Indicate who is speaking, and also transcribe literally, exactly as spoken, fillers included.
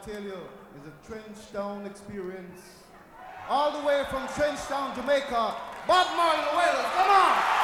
Speaker 1: tell you, it's a Trenchtown experience. All the way from Trenchtown, Jamaica, Bob Marley, the Wailers, come on!